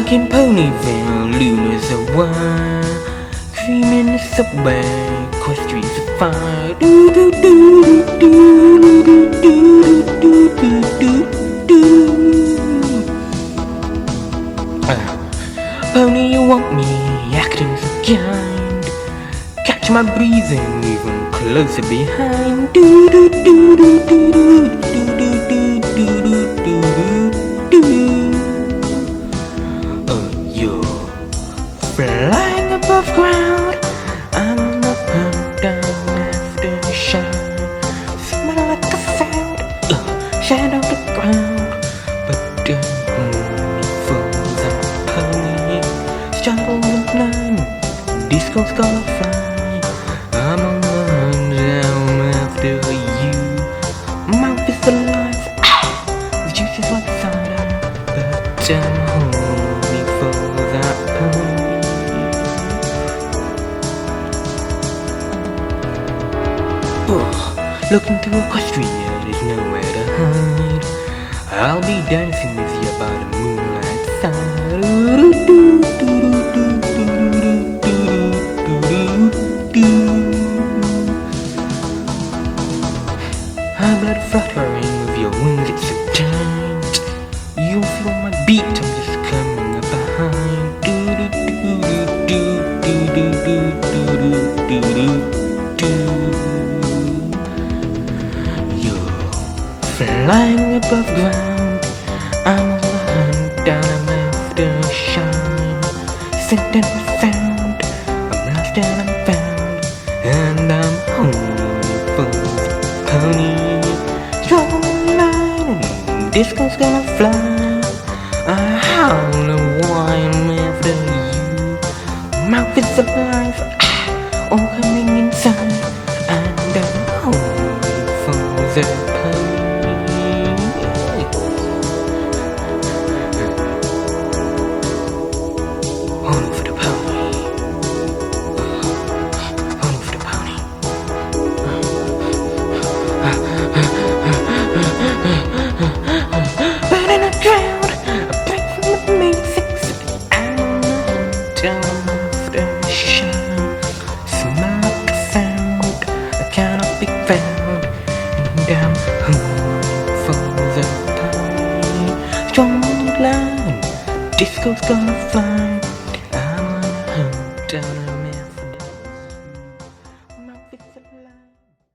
Back in Ponyville, Luna's a wire. Cream in the subway, cross streets of fire. Do do do do do do do do do do do. Pony, you want me, acting so kind. Catch my breathing, even closer behind. Do do do do do do do do do do do do. You're flying above ground. I'm on the hunt down after the shine. Smell like a sound, shadow the ground. But only fools are pony. Struggle with none, disco's gonna fly. I'm on the hunt down after you. Mouth is alive, the juice is like cider. But only fools are pony. Looking through Equestria, there's nowhere to hide. I'll be dancing with you by the moonlight side. High blood fluttering with your wings, it's so tight. You'll feel my beat, I'm just coming up behind. Flying above ground, I'm on the hunt down, I'm after shine. Scent and sound, I'm lost and I'm found, and I'm hungry for the pony. Strong line and disco's gonna fly. I howl why I'm after you. Mouth is alive, all coming inside, and I'm hungry for the pony. Only for the pony. Only for the pony. Burning a crowd, a break from the basics. I'm on the hunt down after the shine. Smell like a sound, I cannot be found. And I'm hungry for the pony. Strong line, disco's gonna fly. I'm on a hunt down a mouth. My fits alive.